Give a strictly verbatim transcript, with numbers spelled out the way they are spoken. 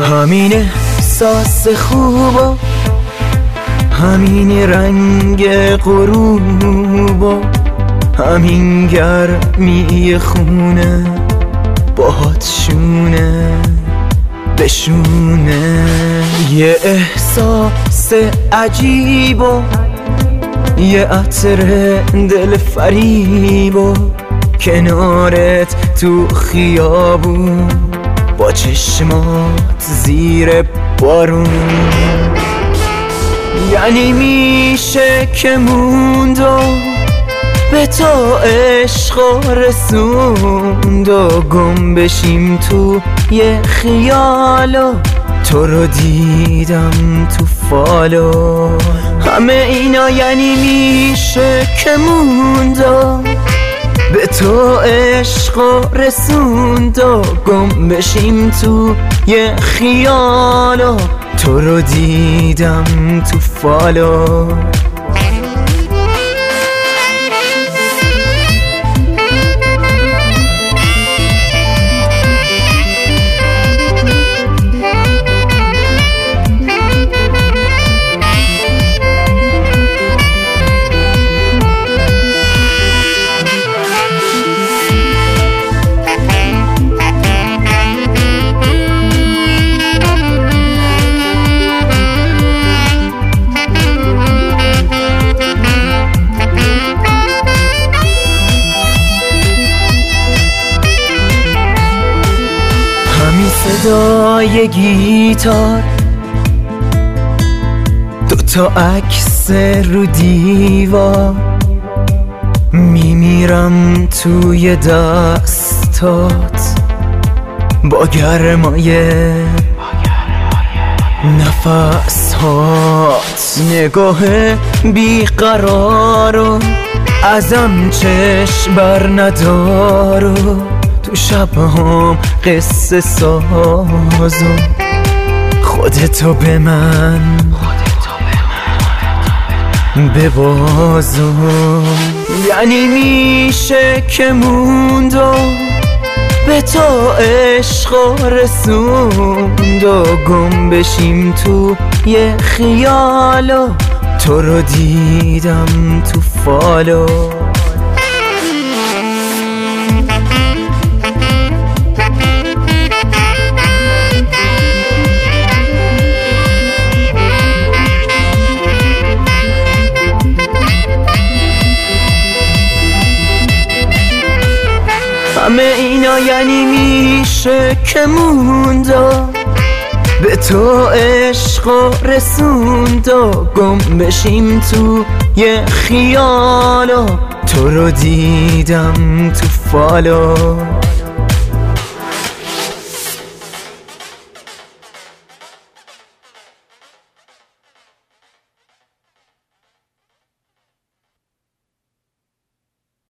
همین احساس خوب و همین رنگ غروب و همین گرمی خونه باهات شونه بشونه. یه احساس عجیب و یه عطر دل فریب و کنارت تو خیابون با چشمات زیر بارون. یعنی میشه که موند و به تو عشق رسوند و گم بشیم تو یه خیال و تو رو دیدم تو فالو. همه اینا یعنی میشه که موند و به تو عشق رسوند و گم بشیم تو یه خیال و تو رو دیدم تو فالو. صدای گیتار دوتا عکس رو دیوار میمیرم توی دستات با گرمای نفس هات. نگاه بیقرار و ازم چشم بر ندارو تو شب هم قصه سازو خودتو به من ببازو. یعنی میشه که موند و به تو عشق رسوند و گم بشیم تو یه خیال و تو رو دیدم تو فالو. همه اینا یعنی میشه که موند و به تو عشق رسوند و گم بشیم تو یه خیال و تو رو دیدم تو فالو.